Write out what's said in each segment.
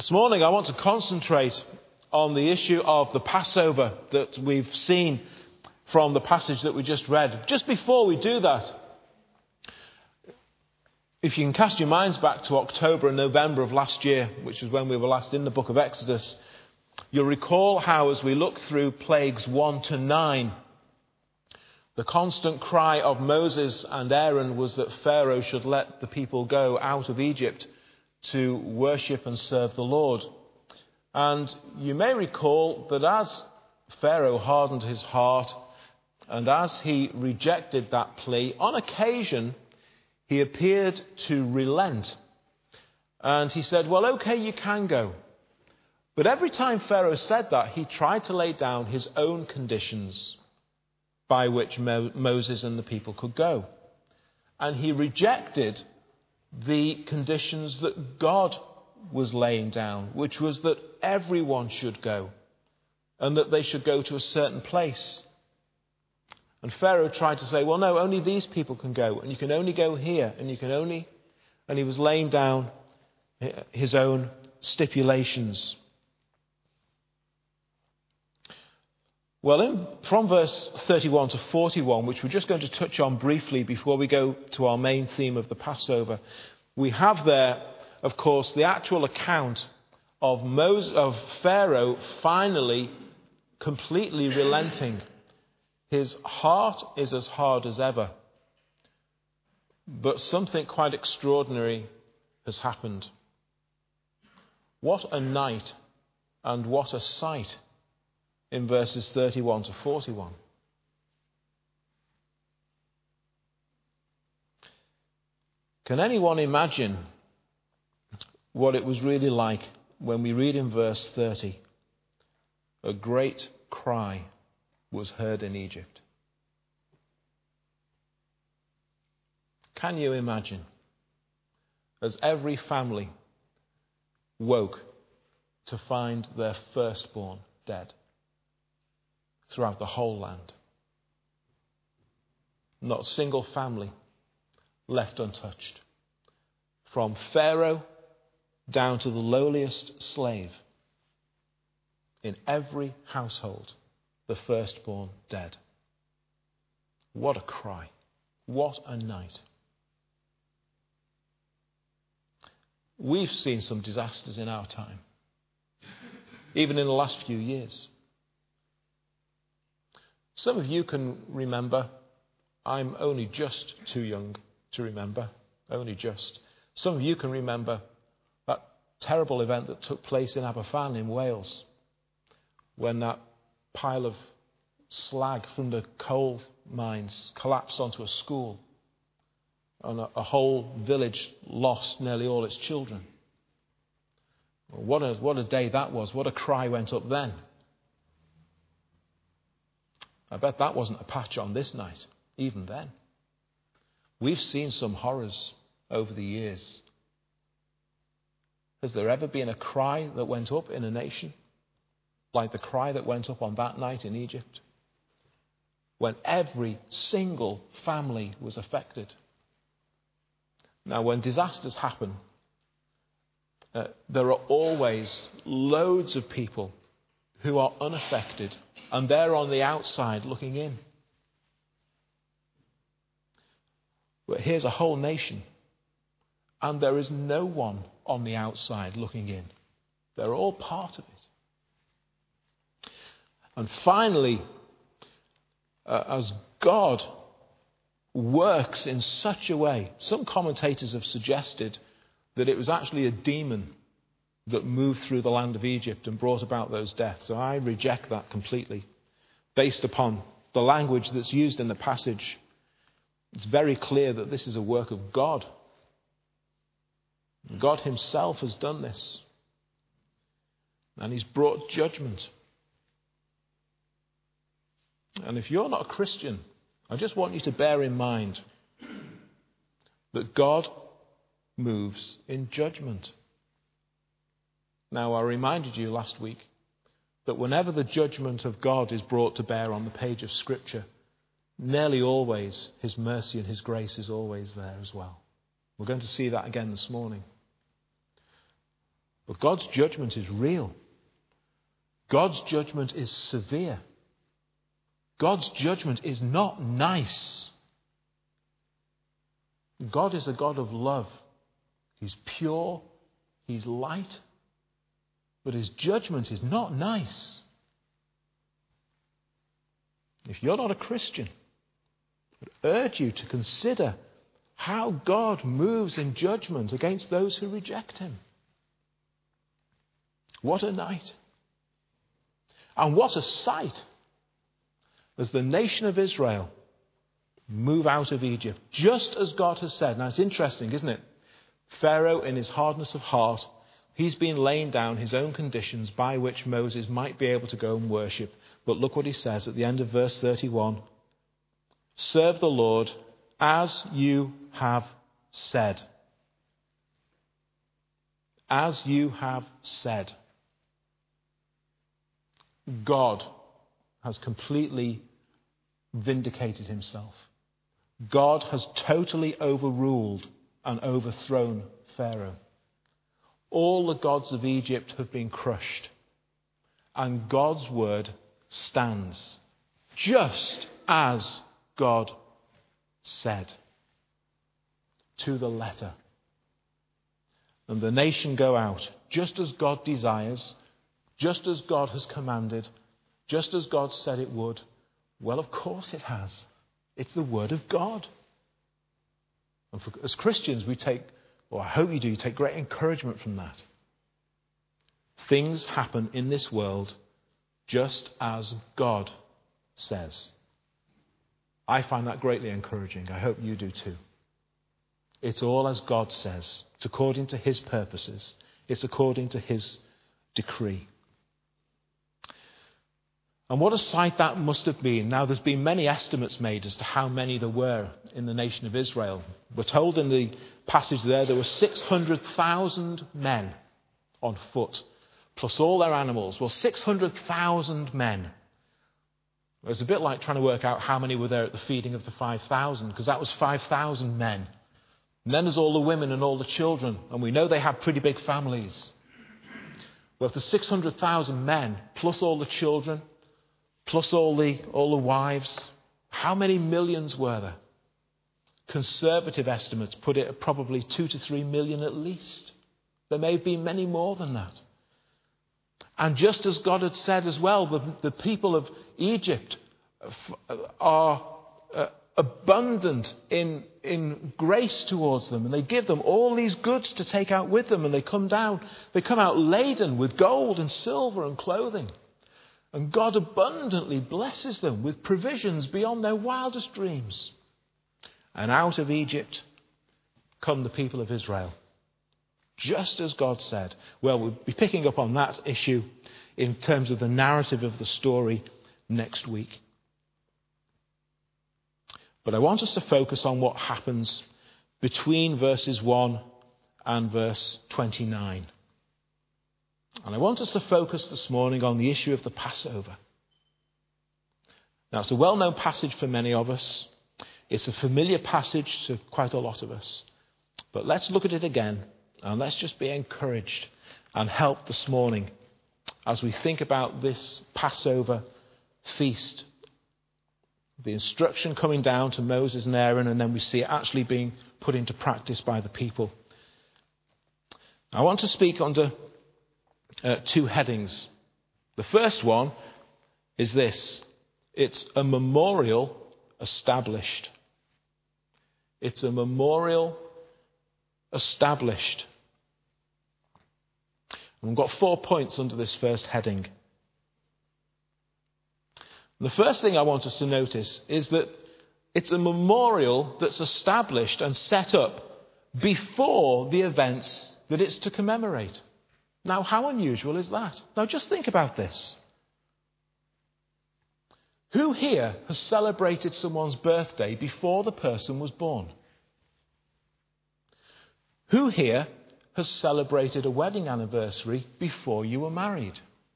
This morning I want to concentrate on the issue of the Passover that we've seen from the passage that we just read. Just before we do that, if you can cast your minds back to October and November of last year, which is when we were last in the book of Exodus, you'll recall how as we look through plagues 1 to 9, the constant cry of Moses and Aaron was that Pharaoh should let the people go out of Egypt to worship and serve the Lord. And you may recall that as Pharaoh hardened his heart and as he rejected that plea, on occasion he appeared to relent. And he said, well, okay, you can go. But every time Pharaoh said that, he tried to lay down his own conditions by which Moses and the people could go. And he rejected the conditions that God was laying down, which was that everyone should go and that they should go to a certain place. And Pharaoh tried to say, well, no, only these people can go, and you can only go here, and he was laying down his own stipulations. Well, from verse 31 to 41, which we're just going to touch on briefly before we go to our main theme of the Passover, we have there, of course, the actual account of Pharaoh finally completely relenting. His heart is as hard as ever. But something quite extraordinary has happened. What a night and what a sight in verses 31 to 41. Can anyone imagine what it was really like when we read in verse 30, a great cry was heard in Egypt? Can you imagine? As every family woke to find their firstborn dead throughout the whole land. Not a single family left untouched. From Pharaoh down to the lowliest slave. In every household, the firstborn dead. What a cry. What a night. We've seen some disasters in our time. Even in the last few years. Some of you can remember. I'm only just too young to remember. Only just. Some of you can remember that terrible event that took place in Aberfan in Wales, when that pile of slag from the coal mines collapsed onto a school and a whole village lost nearly all its children. What a day that was. What a cry went up then. I bet that wasn't a patch on this night, even then. We've seen some horrors over the years. Has there ever been a cry that went up in a nation like the cry that went up on that night in Egypt? When every single family was affected. Now, when disasters happen, there are always loads of people who are unaffected, and they're on the outside looking in. But here's a whole nation, and there is no one on the outside looking in. They're all part of it. And finally, as God works in such a way, some commentators have suggested that it was actually a demon that moved through the land of Egypt and brought about those deaths. So I reject that completely. Based upon the language that's used in the passage, it's very clear that this is a work of God. God himself has done this. And he's brought judgment. And if you're not a Christian, I just want you to bear in mind that God moves in judgment. Now, I reminded you last week that whenever the judgment of God is brought to bear on the page of Scripture, nearly always his mercy and his grace is always there as well. We're going to see that again this morning. But God's judgment is real. God's judgment is severe. God's judgment is not nice. God is a God of love. He's pure. He's light. But his judgment is not nice. If you're not a Christian, I would urge you to consider how God moves in judgment against those who reject him. What a night. And what a sight as the nation of Israel move out of Egypt, just as God has said. Now it's interesting, isn't it? Pharaoh, in his hardness of heart, he's been laying down his own conditions by which Moses might be able to go and worship. But look what he says at the end of verse 31. Serve the Lord as you have said. As you have said. God has completely vindicated himself. God has totally overruled and overthrown Pharaoh. All the gods of Egypt have been crushed. And God's word stands just as God said, to the letter. And the nation go out just as God desires, just as God has commanded, just as God said it would. Well, of course it has. It's the word of God. And as Christians, we take, or I hope you do, you take great encouragement from that. Things happen in this world just as God says. I find that greatly encouraging. I hope you do too. It's all as God says. It's according to his purposes. It's according to his decree. And what a sight that must have been. Now, there's been many estimates made as to how many there were in the nation of Israel. We're told in the passage there were 600,000 men on foot, plus all their animals. Well, 600,000 men. It was a bit like trying to work out how many were there at the feeding of the 5,000, because that was 5,000 men. And then there's all the women and all the children, and we know they had pretty big families. Well, if there's 600,000 men, plus all the children, plus all the wives, how many millions were there? Conservative estimates put it at probably 2 to 3 million at least. There may have been many more than that. And just as God had said as well, the people of Egypt are abundant in grace towards them, and they give them all these goods to take out with them, and they come out laden with gold and silver and clothing. And God abundantly blesses them with provisions beyond their wildest dreams. And out of Egypt come the people of Israel, just as God said. Well, we'll be picking up on that issue in terms of the narrative of the story next week. But I want us to focus on what happens between verses 1 and verse 29. And I want us to focus this morning on the issue of the Passover. Now, it's a well-known passage for many of us. It's a familiar passage to quite a lot of us. But let's look at it again, and let's just be encouraged and helped this morning as we think about this Passover feast. The instruction coming down to Moses and Aaron, and then we see it actually being put into practice by the people. I want to speak under two headings. The first one is this. It's a memorial established. It's a memorial established. And we've got 4 points under this first heading. The first thing I want us to notice is that it's a memorial that's established and set up before the events that it's to commemorate. Now, how unusual is that? Now, just think about this. Who here has celebrated someone's birthday before the person was born? Who here has celebrated a wedding anniversary before you were married?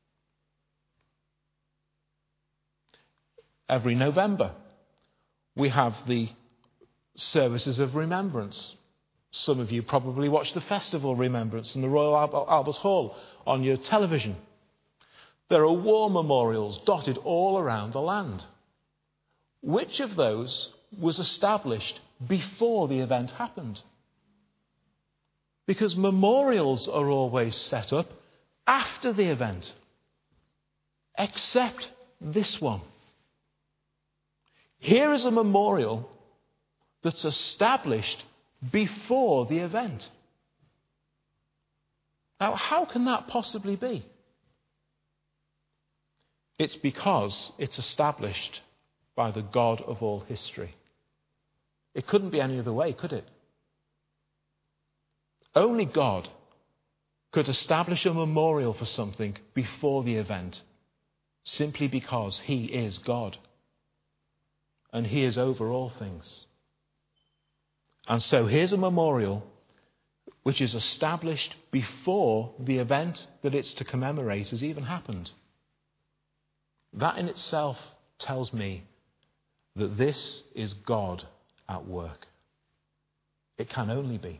Every November, we have the services of remembrance. Some of you probably watch the Festival Remembrance in the Royal Albert Hall on your television. There are war memorials dotted all around the land. Which of those was established before the event happened? Because memorials are always set up after the event, except this one. Here is a memorial that's established before the event. Now, how can that possibly be? It's because it's established by the God of all history. It couldn't be any other way, could it? Only God could establish a memorial for something before the event, simply because he is God. And he is over all things. And so here's a memorial which is established before the event that it's to commemorate has even happened. That in itself tells me that this is God at work. It can only be.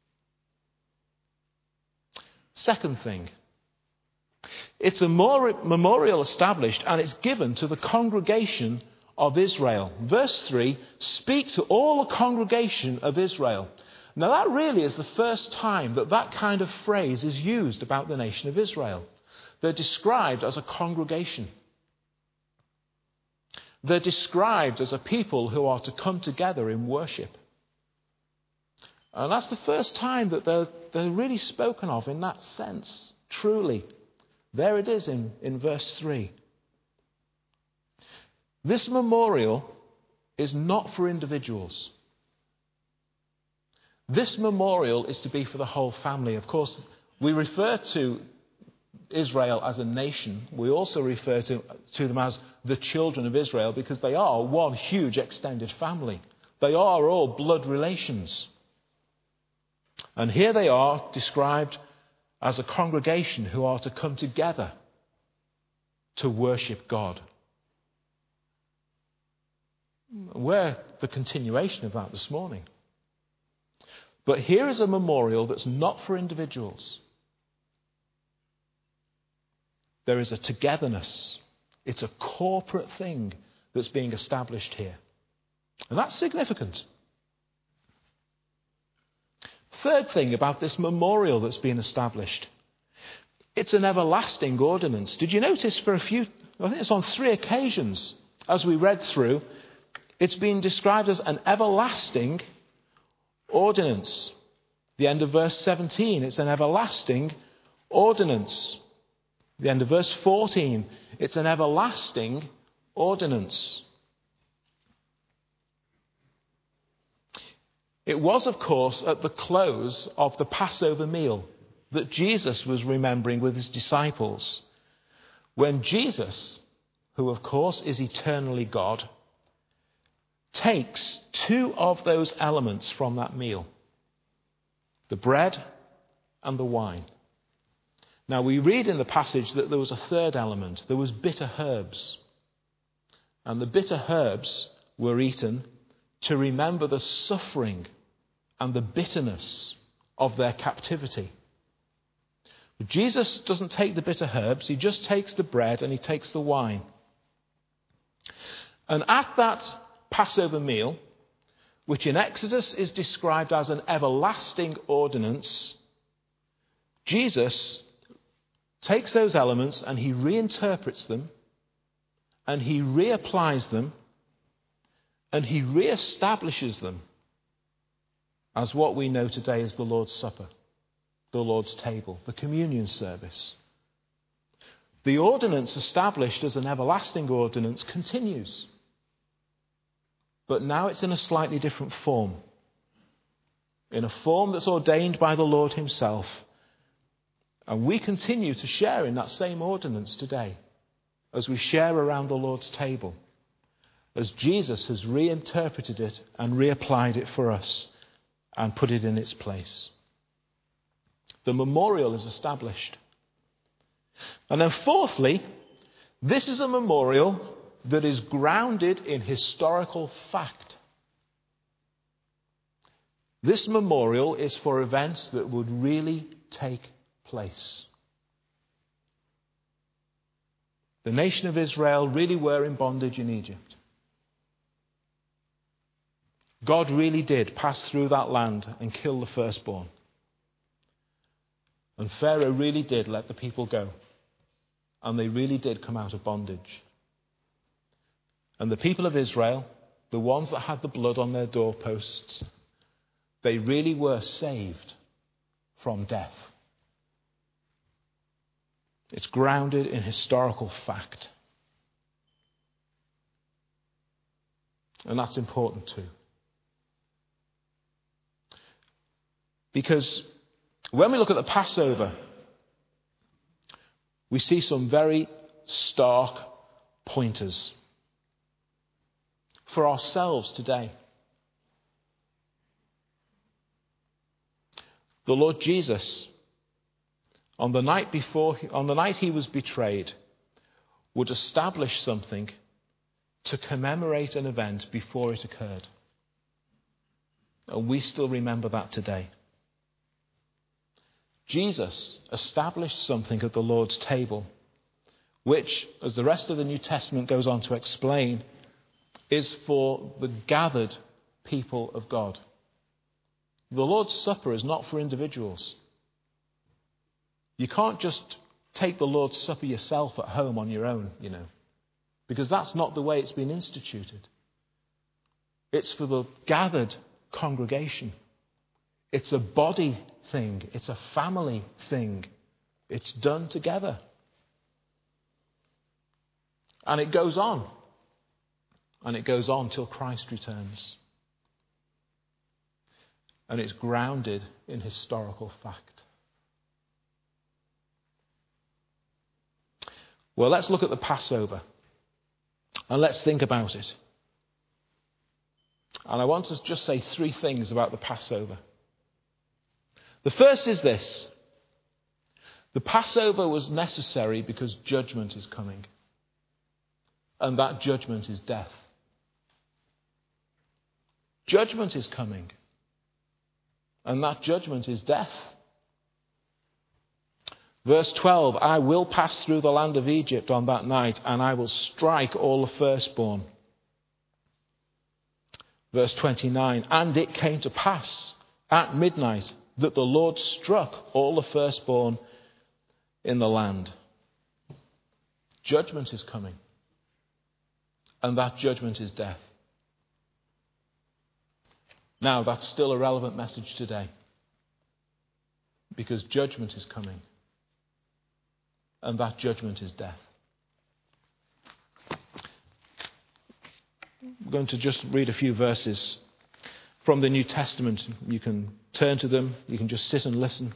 Second thing, it's a memorial established and it's given to the congregation of Israel. Verse 3, speak to all the congregation of Israel. Now that really is the first time that kind of phrase is used about the nation of Israel. They're described as a congregation. They're described as a people who are to come together in worship. And that's the first time that they're really spoken of in that sense, truly. There it is in verse 3. This memorial is not for individuals. This memorial is to be for the whole family. Of course, we refer to Israel as a nation. We also refer to them as the children of Israel because they are one huge extended family. They are all blood relations. And here they are described as a congregation who are to come together to worship God. We're the continuation of that this morning. But here is a memorial that's not for individuals. There is a togetherness. It's a corporate thing that's being established here. And that's significant. Third thing about this memorial that's been established. It's an everlasting ordinance. Did you notice I think it's on 3 occasions as we read through, it's been described as an everlasting ordinance. The end of verse 17, it's an everlasting ordinance. The end of verse 14, it's an everlasting ordinance. It was, of course, at the close of the Passover meal that Jesus was remembering with his disciples. When Jesus, who of course is eternally God, takes 2 of those elements from that meal, the bread and the wine. Now we read in the passage that there was a third element. There was bitter herbs. And the bitter herbs were eaten to remember the suffering and the bitterness of their captivity. But Jesus doesn't take the bitter herbs. He just takes the bread and he takes the wine. And at that Passover meal, which in Exodus is described as an everlasting ordinance, Jesus takes those elements and he reinterprets them and he reapplies them and he reestablishes them as what we know today as the Lord's Supper, the Lord's table, the communion service. The ordinance established as an everlasting ordinance continues. But now it's in a slightly different form. In a form that's ordained by the Lord himself. And we continue to share in that same ordinance today as we share around the Lord's table, as Jesus has reinterpreted it and reapplied it for us and put it in its place. The memorial is established. And then fourthly, this is a memorial that is grounded in historical fact. This memorial is for events that would really take place. The nation of Israel really were in bondage in Egypt. God really did pass through that land and kill the firstborn. And Pharaoh really did let the people go. And they really did come out of bondage. And the people of Israel, the ones that had the blood on their doorposts, they really were saved from death. It's grounded in historical fact. And that's important too. Because when we look at the Passover, we see some very stark pointers for ourselves today. The Lord Jesus, on the night he was betrayed, would establish something to commemorate an event before it occurred. And we still remember that today. Jesus established something at the Lord's table, which, as the rest of the New Testament goes on to explain, is for the gathered people of God. The Lord's Supper is not for individuals. You can't just take the Lord's Supper yourself at home on your own, because that's not the way it's been instituted. It's for the gathered congregation. It's a body thing. It's a family thing. It's done together. And it goes on. And it goes on till Christ returns. And it's grounded in historical fact. Well, let's look at the Passover. And let's think about it. And I want to just say 3 things about the Passover. The first is this. The Passover was necessary because judgment is coming. And that judgment is death. Judgment is coming. And that judgment is death. Verse 12, I will pass through the land of Egypt on that night, and I will strike all the firstborn. Verse 29, and it came to pass at midnight that the Lord struck all the firstborn in the land. Judgment is coming. And that judgment is death. Now, that's still a relevant message today. Because judgment is coming. And that judgment is death. I'm going to just read a few verses from the New Testament. You can turn to them. You can just sit and listen.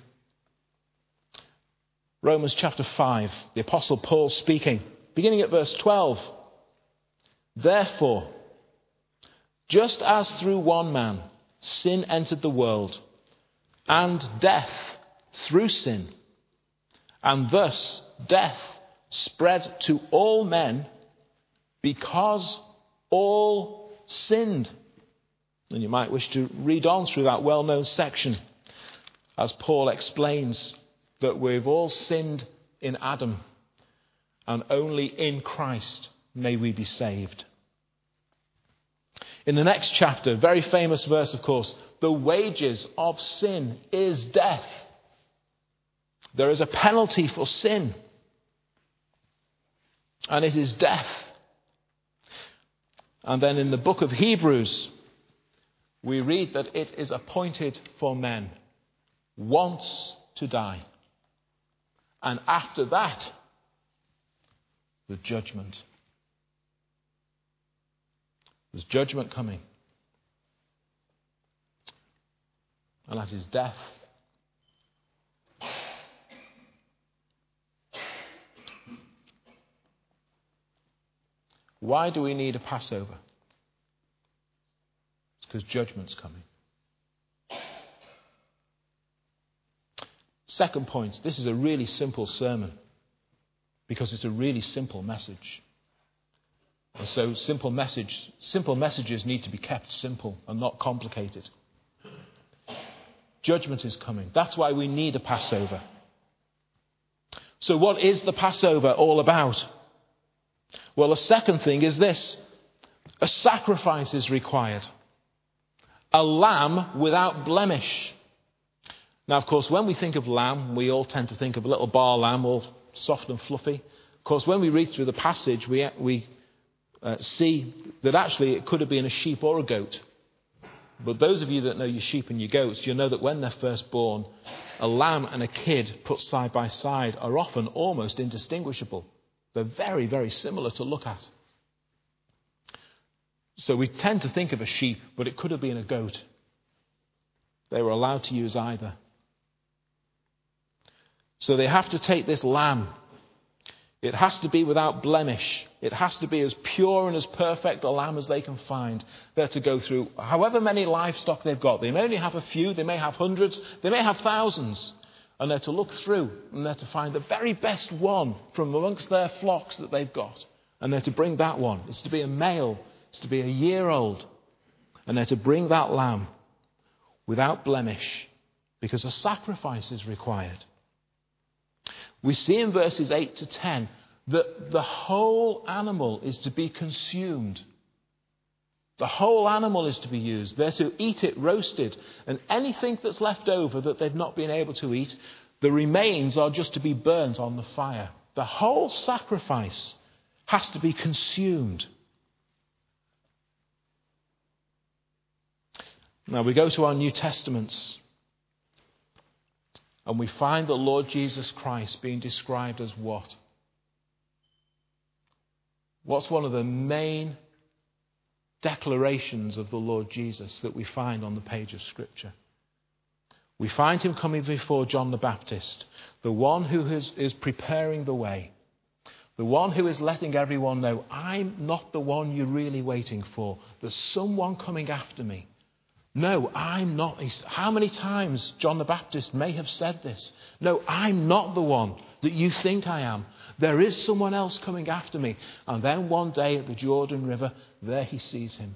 Romans chapter 5, the Apostle Paul speaking, beginning at verse 12. Therefore, just as through one man sin entered the world, and death through sin, and thus death spread to all men because all sinned. And you might wish to read on through that well-known section as Paul explains that we've all sinned in Adam, and only in Christ may we be saved. In the next chapter, very famous verse, of course, the wages of sin is death. There is a penalty for sin, and it is death. And then in the book of Hebrews, we read that it is appointed for men once to die. And after that, the judgment. There's judgment coming. And that is death. Why do we need a Passover? It's because judgment's coming. Second point, this is a really simple sermon because it's a really simple message. And so simple messages need to be kept simple and not complicated. Judgment is coming. That's why we need a Passover. So what is the Passover all about? Well, the second thing is this. A sacrifice is required. A lamb without blemish. Now, of course, when we think of lamb, we all tend to think of a little bar lamb, all soft and fluffy. Of course, when we read through the passage, we see that actually it could have been a sheep or a goat. But those of you that know your sheep and your goats, you know that when they're first born, a lamb and a kid put side by side are often almost indistinguishable. They're very, very similar to look at. So we tend to think of a sheep, but it could have been a goat. They were allowed to use either. So they have to take this lamb. It has to be without blemish. It has to be as pure and as perfect a lamb as they can find. They're to go through however many livestock they've got. They may only have a few, they may have hundreds, they may have thousands. And they're to look through and they're to find the very best one from amongst their flocks that they've got. And they're to bring that one. It's to be a male. It's to be a year old. And they're to bring that lamb without blemish because a sacrifice is required. We see in verses 8 to 10 that the whole animal is to be consumed. The whole animal is to be used. They're to eat it roasted. And anything that's left over that they've not been able to eat, the remains are just to be burnt on the fire. The whole sacrifice has to be consumed. Now we go to our New Testaments. And we find the Lord Jesus Christ being described as what? What's one of the main declarations of the Lord Jesus that we find on the page of Scripture? We find him coming before John the Baptist, the one who is preparing the way, the one who is letting everyone know, I'm not the one you're really waiting for. There's someone coming after me. No, I'm not. How many times John the Baptist may have said this? No, I'm not the one that you think I am. There is someone else coming after me. And then one day at the Jordan River, there he sees him.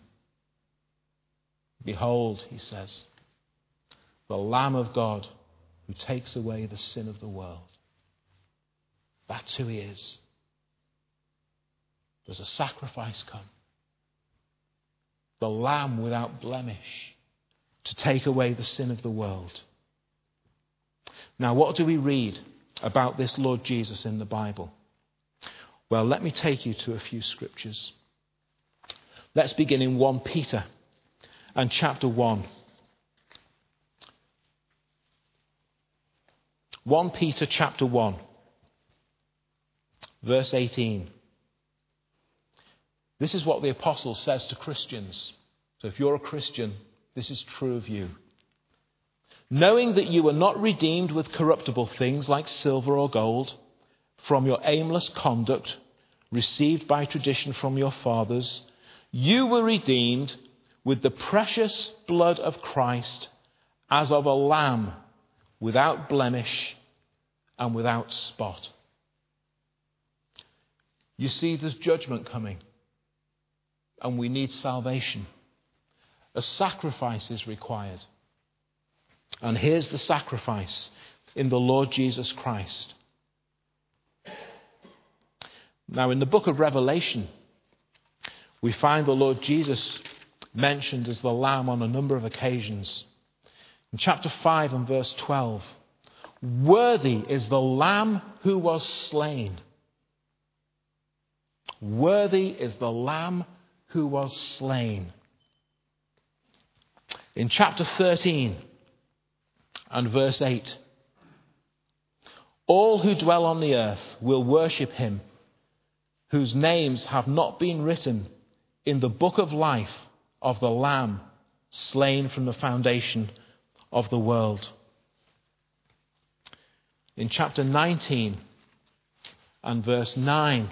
Behold, he says, the Lamb of God who takes away the sin of the world. That's who he is. There's a sacrifice come. The Lamb without blemish, to take away the sin of the world. Now, what do we read about this Lord Jesus in the Bible? Well, let me take you to a few scriptures. Let's begin in 1 Peter and chapter 1. 1 Peter chapter 1, verse 18. This is what the apostle says to Christians. So if you're a Christian, this is true of you. Knowing that you were not redeemed with corruptible things like silver or gold from your aimless conduct received by tradition from your fathers, you were redeemed with the precious blood of Christ as of a lamb without blemish and without spot. You see, there's judgment coming and we need salvation. A sacrifice is required. And here's the sacrifice in the Lord Jesus Christ. Now, in the book of Revelation, we find the Lord Jesus mentioned as the Lamb on a number of occasions. In chapter 5 and verse 12, worthy is the Lamb who was slain. Worthy is the Lamb who was slain. In chapter 13 and verse 8, all who dwell on the earth will worship him, whose names have not been written in the book of life of the Lamb slain from the foundation of the world. In chapter 19 and verse 9,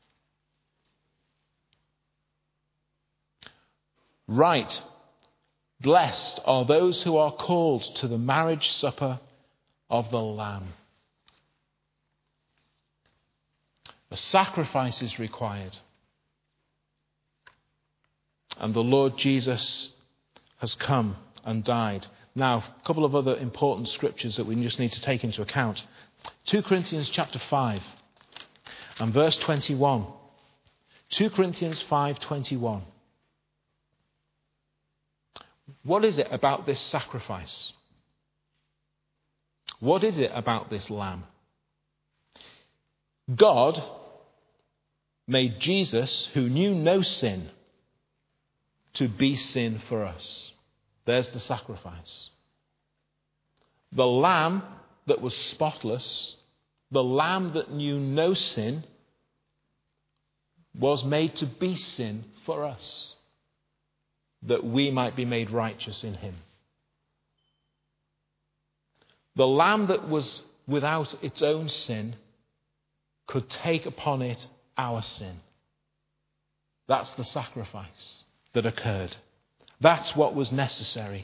right, blessed are those who are called to the marriage supper of the Lamb. A sacrifice is required. And the Lord Jesus has come and died. Now, a couple of other important scriptures that we just need to take into account. 2 Corinthians chapter 5 and verse 21. 2 Corinthians 5:21. What is it about this sacrifice? What is it about this lamb? God made Jesus, who knew no sin, to be sin for us. There's the sacrifice. The lamb that was spotless, the lamb that knew no sin, was made to be sin for us, that we might be made righteous in him. The lamb that was without its own sin could take upon it our sin. That's the sacrifice that occurred. That's what was necessary.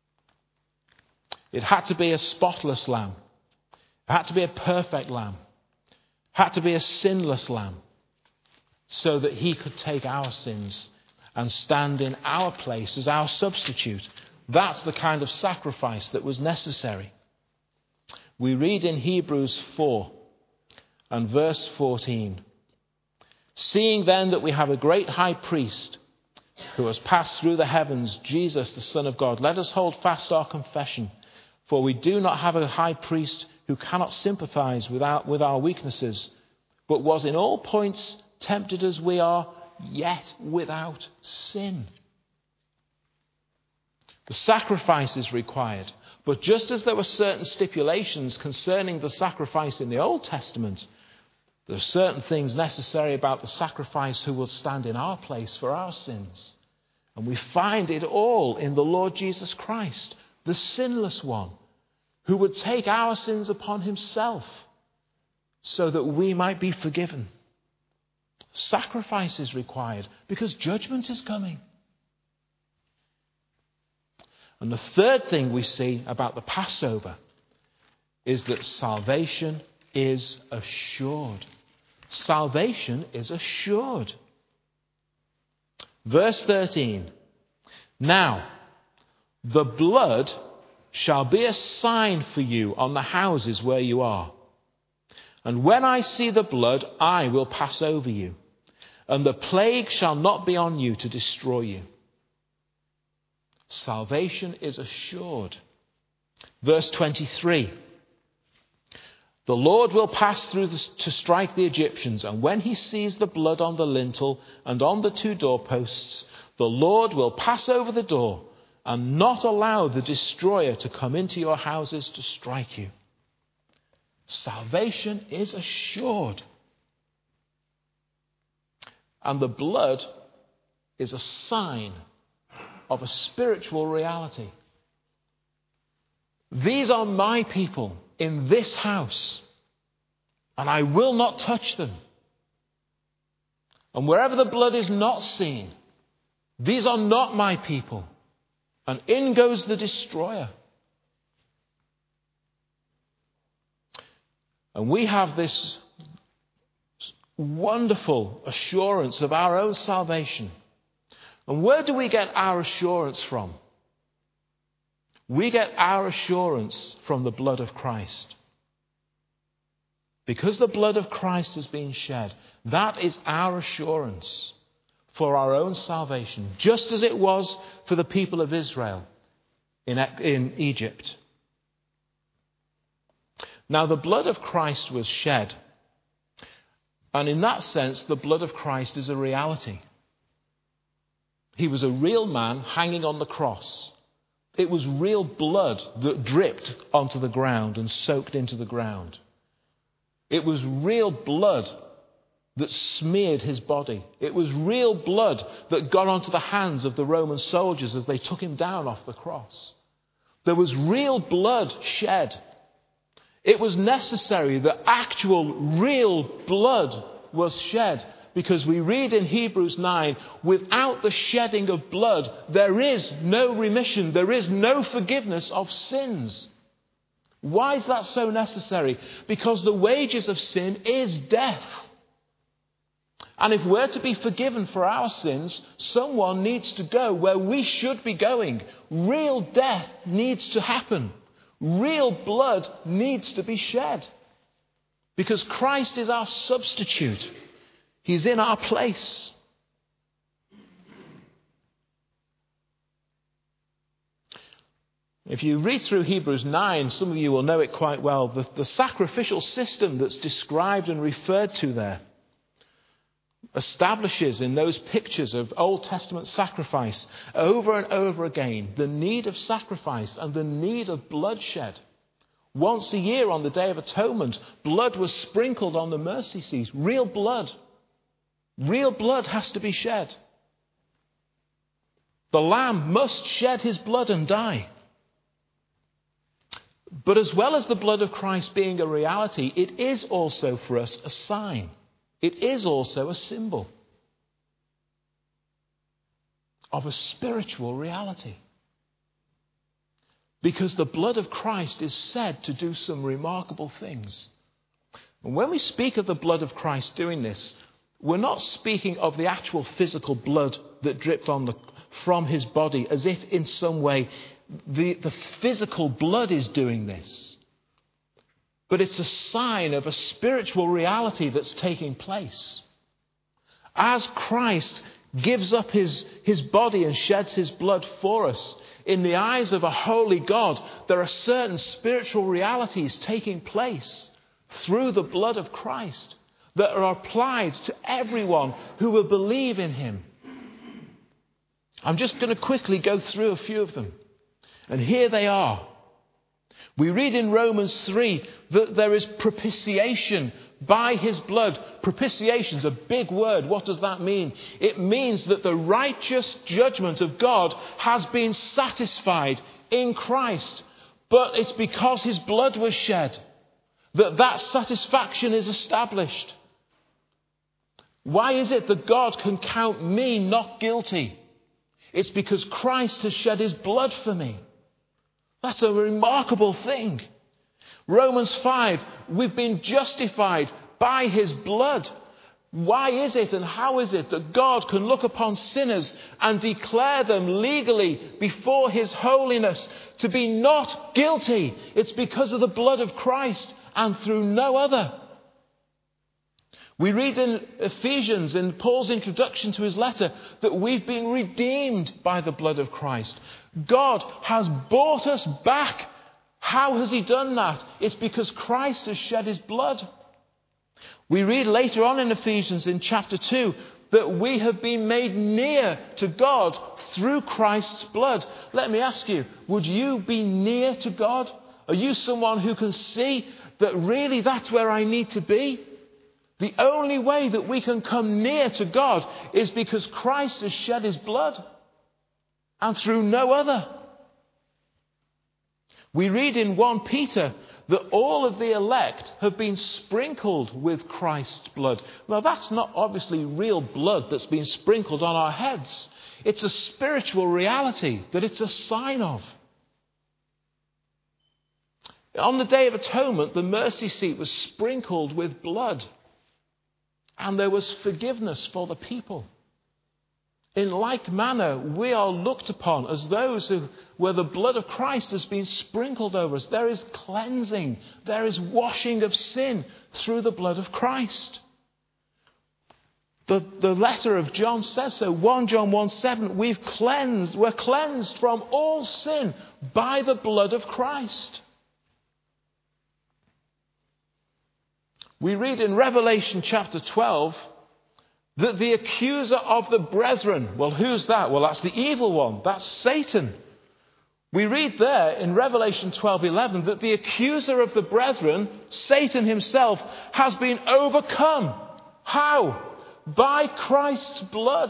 It had to be a spotless lamb. It had to be a perfect lamb. It had to be a sinless lamb, so that he could take our sins and stand in our place as our substitute. That's the kind of sacrifice that was necessary. We read in Hebrews 4 and verse 14, "Seeing then that we have a great high priest who has passed through the heavens, Jesus, the Son of God, let us hold fast our confession. For we do not have a high priest who cannot sympathize with our weaknesses, but was in all points tempted as we are, yet without sin." The sacrifice is required. But just as there were certain stipulations concerning the sacrifice in the Old Testament, there are certain things necessary about the sacrifice who will stand in our place for our sins. And we find it all in the Lord Jesus Christ, the sinless one, who would take our sins upon himself so that we might be forgiven. Sacrifice is required because judgment is coming. And the third thing we see about the Passover is that salvation is assured. Salvation is assured. Verse 13. "Now, the blood shall be a sign for you on the houses where you are. And when I see the blood, I will pass over you. And the plague shall not be on you to destroy you." Salvation is assured. Verse 23. "The Lord will pass through to strike the Egyptians, and when he sees the blood on the lintel and on the 2 doorposts, the Lord will pass over the door and not allow the destroyer to come into your houses to strike you." Salvation is assured. And the blood is a sign of a spiritual reality. These are my people in this house, and I will not touch them. And wherever the blood is not seen, these are not my people. And in goes the destroyer. And we have this wonderful assurance of our own salvation. And where do we get our assurance from? We get our assurance from the blood of Christ. Because the blood of Christ has been shed, that is our assurance for our own salvation, just as it was for the people of Israel in Egypt. Now, the blood of Christ was shed. And in that sense, the blood of Christ is a reality. He was a real man hanging on the cross. It was real blood that dripped onto the ground and soaked into the ground. It was real blood that smeared his body. It was real blood that got onto the hands of the Roman soldiers as they took him down off the cross. There was real blood shed. It was necessary that actual, real blood was shed, because we read in Hebrews 9, without the shedding of blood, there is no remission, there is no forgiveness of sins. Why is that so necessary? Because the wages of sin is death. And if we're to be forgiven for our sins, someone needs to go where we should be going. Real death needs to happen. Real blood needs to be shed. Because Christ is our substitute. He's in our place. If you read through Hebrews 9, some of you will know it quite well. The sacrificial system that's described and referred to there establishes in those pictures of Old Testament sacrifice over and over again the need of sacrifice and the need of bloodshed. Once a year on the Day of Atonement, blood was sprinkled on the mercy seat. Real blood. Real blood has to be shed. The Lamb must shed his blood and die. But as well as the blood of Christ being a reality, it is also for us a sign. It is also a symbol of a spiritual reality. Because the blood of Christ is said to do some remarkable things. And when we speak of the blood of Christ doing this, we're not speaking of the actual physical blood that dripped from his body as if in some way the physical blood is doing this. But it's a sign of a spiritual reality that's taking place. As Christ gives up his body and sheds his blood for us, in the eyes of a holy God, there are certain spiritual realities taking place through the blood of Christ that are applied to everyone who will believe in him. I'm just going to quickly go through a few of them. And here they are. We read in Romans 3 that there is propitiation by his blood. Propitiation is a big word. What does that mean? It means that the righteous judgment of God has been satisfied in Christ. But it's because his blood was shed that satisfaction is established. Why is it that God can count me not guilty? It's because Christ has shed his blood for me. That's a remarkable thing. Romans 5, we've been justified by his blood. Why is it and how is it that God can look upon sinners and declare them legally before his holiness to be not guilty? It's because of the blood of Christ and through no other. We read in Ephesians, in Paul's introduction to his letter, that we've been redeemed by the blood of Christ. God has bought us back. How has he done that? It's because Christ has shed his blood. We read later on in Ephesians in chapter 2 that we have been made near to God through Christ's blood. Let me ask you, would you be near to God? Are you someone who can see that really that's where I need to be? The only way that we can come near to God is because Christ has shed his blood, and through no other. We read in 1 Peter that all of the elect have been sprinkled with Christ's blood. Now that's not obviously real blood that's been sprinkled on our heads. It's a spiritual reality that it's a sign of. On the Day of Atonement, the mercy seat was sprinkled with blood. And there was forgiveness for the people. In like manner, we are looked upon as those where the blood of Christ has been sprinkled over us. There is cleansing. There is washing of sin through the blood of Christ. The letter of John says so. 1 John 1:7, we're cleansed from all sin by the blood of Christ. We read in Revelation chapter 12 that the accuser of the brethren, well, who's that? Well, that's the evil one. That's Satan. We read there in Revelation 12:11 that the accuser of the brethren, Satan himself, has been overcome. How? By Christ's blood.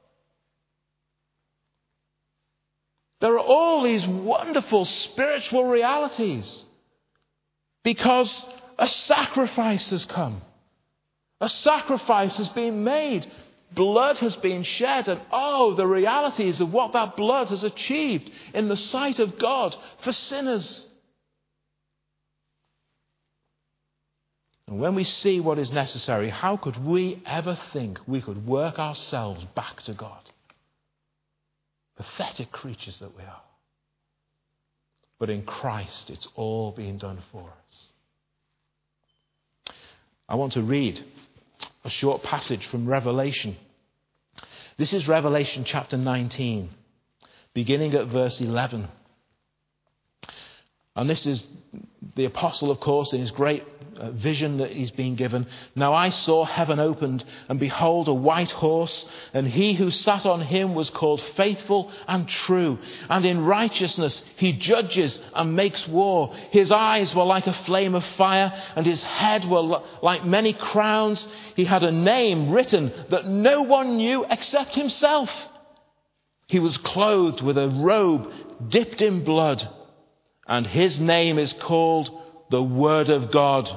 There are all these wonderful spiritual realities because a sacrifice has come. A sacrifice has been made. Blood has been shed. And the realities of what that blood has achieved in the sight of God for sinners. And when we see what is necessary, how could we ever think we could work ourselves back to God? Pathetic creatures that we are. But in Christ, it's all been done for us. I want to read a short passage from Revelation. This is Revelation chapter 19, beginning at verse 11. And this is the apostle, of course, in his great vision that he's been given. Now I saw heaven opened, and behold, a white horse, and he who sat on him was called Faithful and True, and in righteousness he judges and makes war. His eyes were like a flame of fire, and his head were like many crowns. He had a name written that no one knew except himself. He was clothed with a robe dipped in blood, and his name is called the Word of God.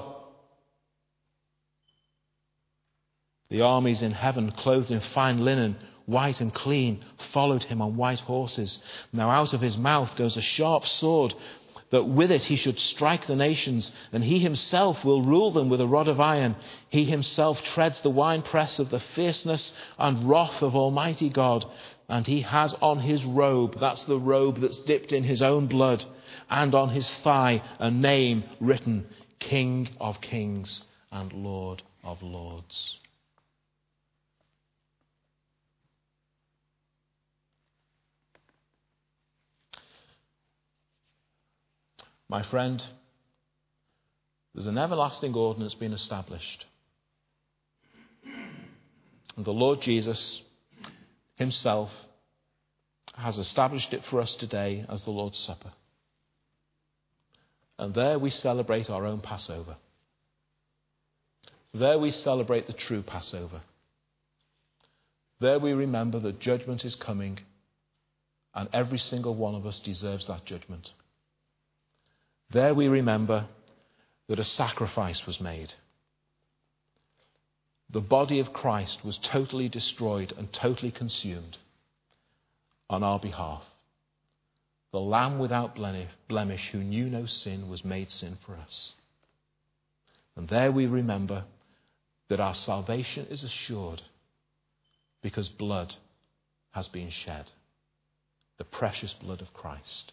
The armies in heaven, clothed in fine linen, white and clean, followed him on white horses. Now out of his mouth goes a sharp sword, that with it he should strike the nations, and he himself will rule them with a rod of iron. He himself treads the winepress of the fierceness and wrath of Almighty God. And he has on his robe, that's the robe that's dipped in his own blood, and on his thigh a name written, King of Kings and Lord of Lords. My friend, there's an everlasting ordinance being established. And the Lord Jesus himself has established it for us today as the Lord's Supper. And there we celebrate our own Passover. There we celebrate the true Passover. There we remember that judgment is coming, and every single one of us deserves that judgment. There we remember that a sacrifice was made. The body of Christ was totally destroyed and totally consumed on our behalf. The Lamb without blemish, who knew no sin, was made sin for us. And there we remember that our salvation is assured because blood has been shed, the precious blood of Christ.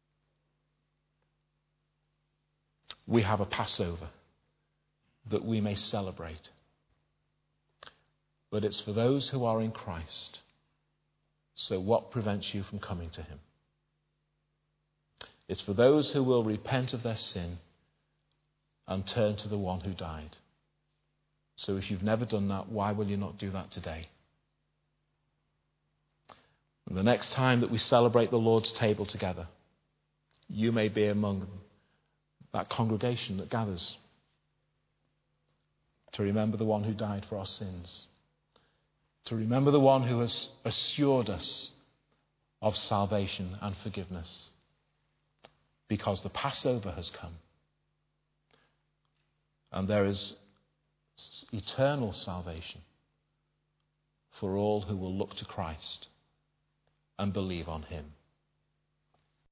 We have a Passover that we may celebrate. But it's for those who are in Christ. So what prevents you from coming to him? It's for those who will repent of their sin and turn to the one who died. So if you've never done that, why will you not do that today? And the next time that we celebrate the Lord's table together, you may be among that congregation that gathers to remember the one who died for our sins, to remember the one who has assured us of salvation and forgiveness, because the Passover has come and there is eternal salvation for all who will look to Christ and believe on him.